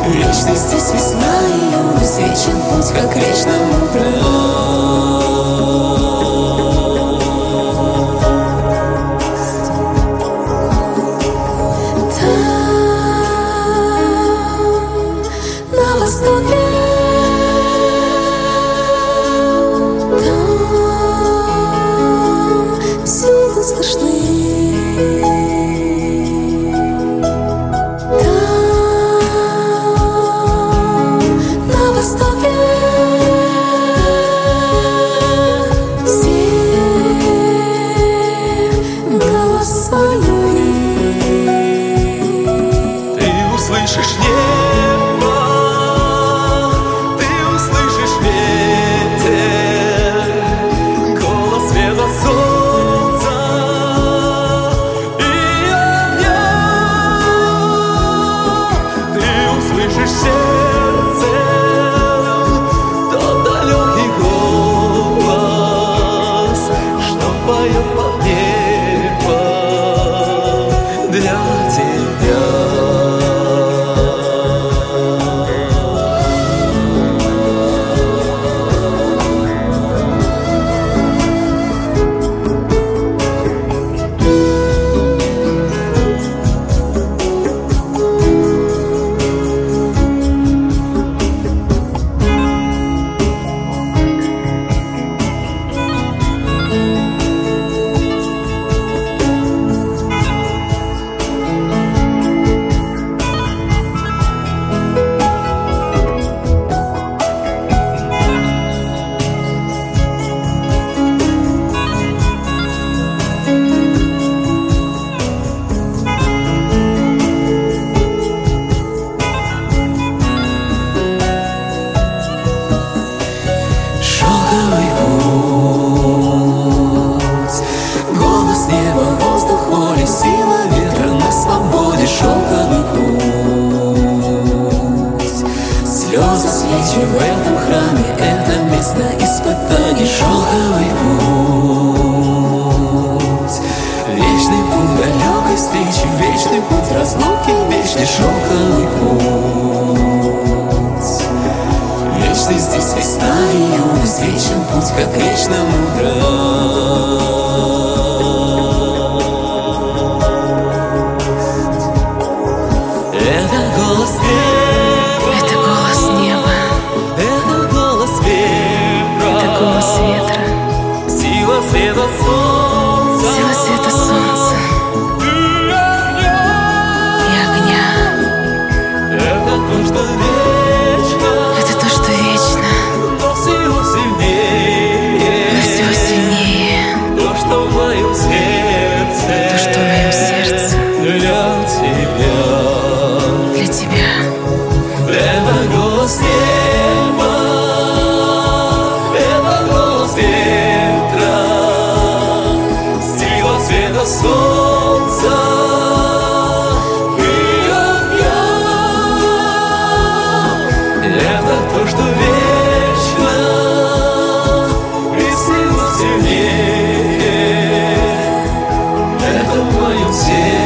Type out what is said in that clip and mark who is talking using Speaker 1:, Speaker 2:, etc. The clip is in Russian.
Speaker 1: Вечно здесь весна и юность, вечен путь, как к вечному прям.
Speaker 2: Услышишь небо, ты услышишь ветер, голос света, солнца и огня. Ты услышишь сердцем тот далекий голос, что поет под небо для тебя.
Speaker 1: Слезы, свечи в этом храме, это место испытаний. Шелковый путь, вечный путь далекой встречи, вечный путь разлуки, вечный шелковый путь. Вечный здесь весна и юность, вечен путь, как к вечному прям. Это голос сила света, солнца,
Speaker 3: сила света, солнца
Speaker 1: и
Speaker 3: огня.
Speaker 1: Это то, что вечно,
Speaker 3: это то, что вечно,
Speaker 1: но всего сильнее,
Speaker 3: но всего сильнее,
Speaker 1: то, что в моем сердце,
Speaker 3: то, что в моем сердце
Speaker 1: для тебя,
Speaker 3: для тебя.
Speaker 1: Это голос неба, это голос ветра, сила света, солнца и огня. Это то, что вечно и сила сильнее, это в моем сердце.